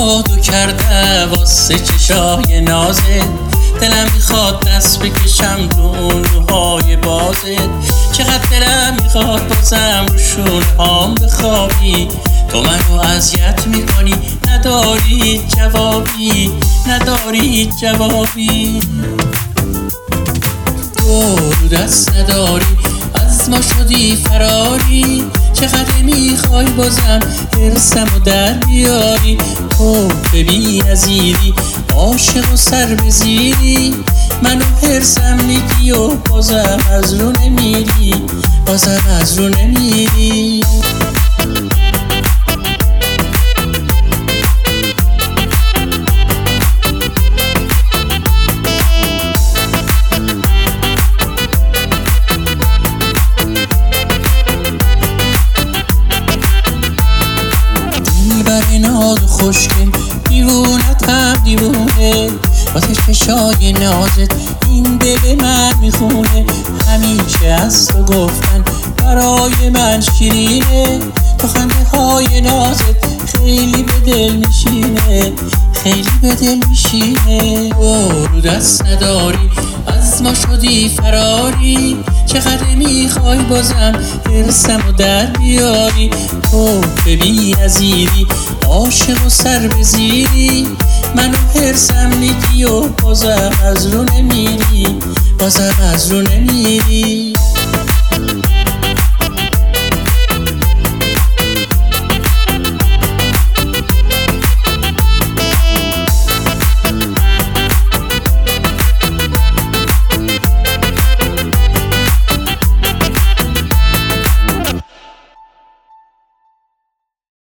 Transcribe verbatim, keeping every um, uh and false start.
جادو کرده واسه چشای نازت، دلم میخواد دست بکشم رو اون روهای بازت، چقدر دلم میخواد بازم رو شونه هام بخوابی. تو منو اذیت میکنی، نداری جوابی، نداری جوابی. دور دست نداری، از ما شدی فراری، چقدر میخوای بازم حرسمو در بیاری. تو ببین نظیری، عاشق و سر بزیری، منو حرسم میگی و بازم از رو نمیری، بازم از رو نمیری. ناز و خوشگل دیوونت هم دیوونه، واسه چشای نازت این دل من میخونه. همیشه از تو گفتن برای من شیرینه، تو خنده های نازت خیلی به دل میشینه، خیلی به دل میشینه. رو دست نداری، از ما شدی فراری، چقدر میخوای بازم حرسمو در بیاری. تو ببین نظیری، عاشق و سر بزیری، منو حرسم میگی و بازم از رو نمیری، بازم از رو نمیری.